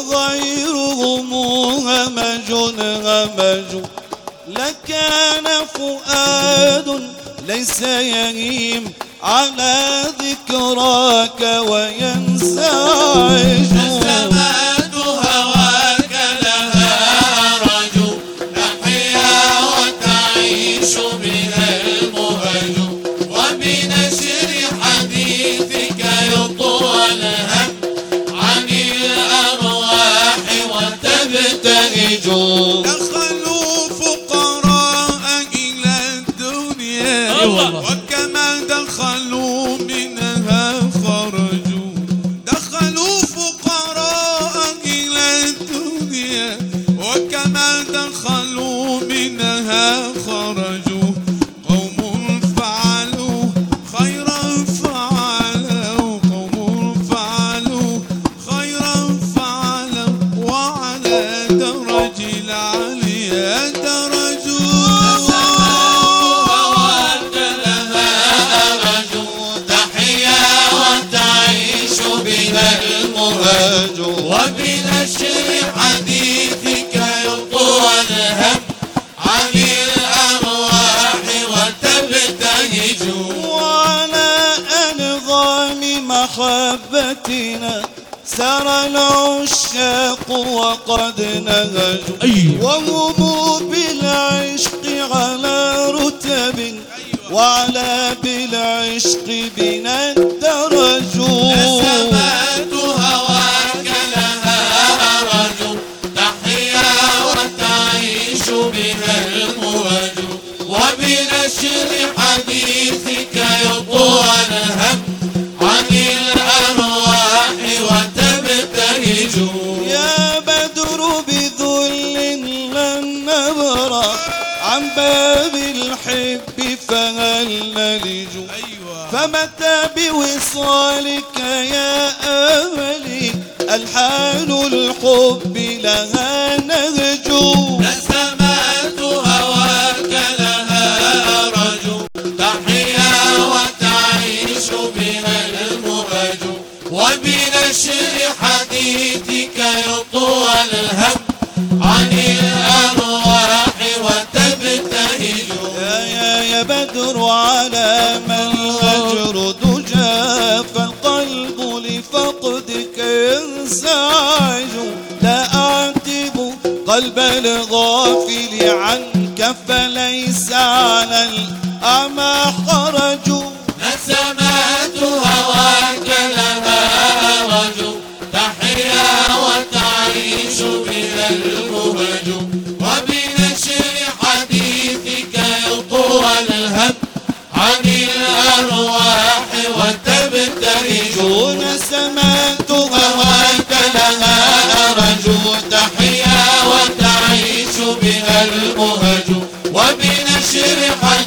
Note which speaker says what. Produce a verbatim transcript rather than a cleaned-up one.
Speaker 1: وغيرهم همج همج. لكان فؤاد ليس يهيم على ذكراك وينسعج.
Speaker 2: نسمات هواك لها أرج، تحيا وتعيش بها المهج، وبنشر حديثك يطوى الهم عن الأرواح وتبتهج.
Speaker 3: دخلوا فقراء إلى الدنيا وكما دخلوا منها خرجوا. دخلوا فقراء إلى الدنيا وكما دخلوا منها خرجوا. قوم فعلوا خيرا فعلوا، قوم فعلوا خيرا فعلوا، وعلى درج العليا درجوا.
Speaker 2: هواك لها أرج، تحيا وتعيش بها المهج، وبنشر حديثك يطوى الهم عن الأرواح وتبتهج.
Speaker 1: وعلى أنغام محبتنا سرى العشاق وقد نهجوا. وهم بالعشق على رتب وعلى بالعشق بنا الدرجوا.
Speaker 2: نسمات هواك لها أرج، تحيا وتعيش بها المهج، وبنشر حديثك يطوى الهم عن الأرواح وتبتهج.
Speaker 1: يا بدر بذل لن نبرأ عن باب الحب فهل نلج. فمتى بوصالك يا أملي ألحان الحب لها نهجو.
Speaker 2: نسمات هواك لها أرج، تحيا وتعيش بها المهج، وبنشر حديثك يطوى الهم عن الأرواح وتبتهج.
Speaker 1: يا يا يا بدر على من الهجر دجى فالقلب لفقدك ينزعج. لا أعتب قلب الغافل عنك فليس على الأعمى حرج.
Speaker 2: نسمات هواك لها أرج، تحيا وتعيش بها المهج، وبنشر حديثك يطوى الهم عن الأرواح وتبتهج.
Speaker 1: نسمات
Speaker 2: هواك لها أرج، تحيا وتعيش بها المهج، وبنشر حديثك